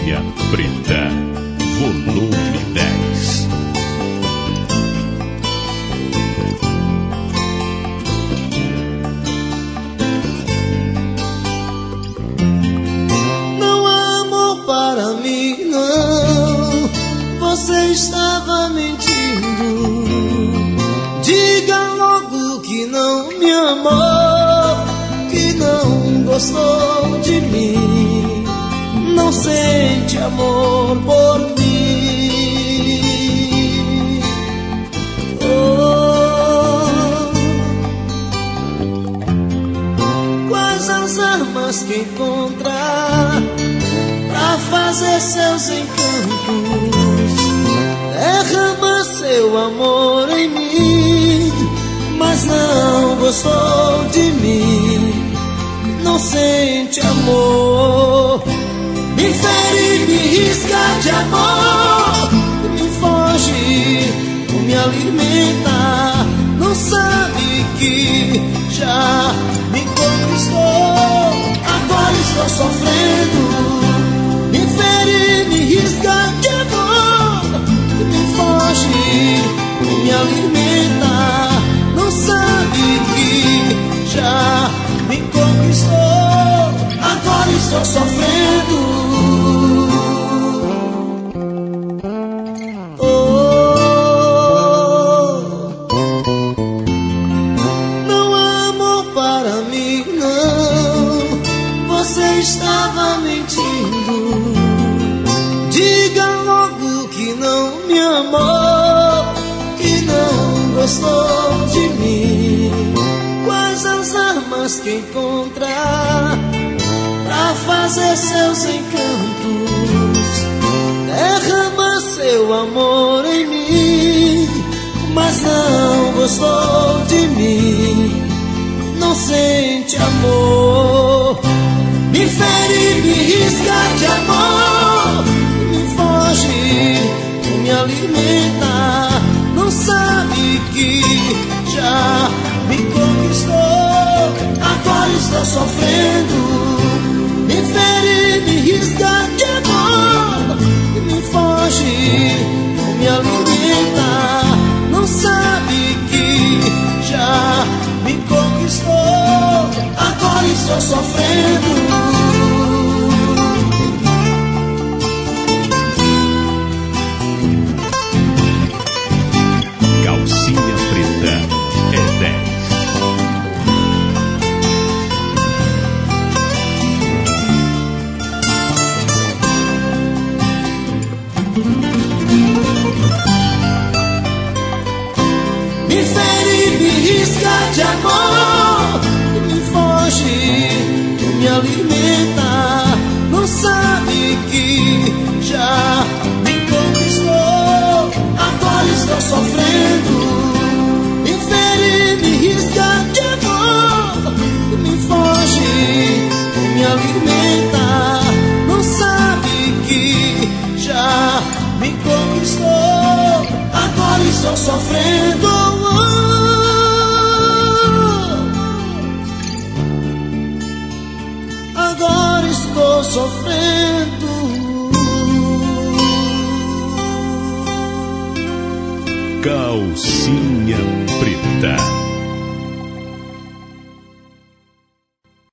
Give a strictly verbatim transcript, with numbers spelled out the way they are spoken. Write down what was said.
Calcinha Preta, volume dez. Não há amor para mim, não. Você estava mentindo. Diga logo que não me amou, que não gostou de mim, não sente amor por mim. Oh, quais as armas que encontrar pra fazer seus encantos? Derrama seu amor em mim, mas não gostou de mim, não sente amor. Me fere, me risca de amor, me foge, não me alimenta, não sabe que já me conquistou. Agora estou sofrendo. Me fere, me risca de amor, me foge, não me alimenta, não sabe que já me conquistou. Agora estou sofrendo. Oh, não há amor para mim, não. Você estava mentindo. Diga logo que não me amou, que não gostou de mim. Quais as armas que encontrar pra fazer seus encantos? Derrama seu amor em mim, mas não gostou de mim, não sente amor. Me fere, me risca de amor, me foge, não me alimenta, não sabe que já me conquistou. Agora estou sofrendo. Me fere, me risca de amor, me foge, não me alimenta, não sabe que já me conquistou. Agora estou sofrendo. Calcinha Preta é dez. Me fere, me risca de amor, me foge, não me alimenta, não sabe que já me conquistou. Agora estou sofrendo. Me fere, me risca de amor, me foge, não me alimenta, não sabe que já me conquistou. Agora estou sofrendo. Agora estou sofrendo. Calcinha Preta.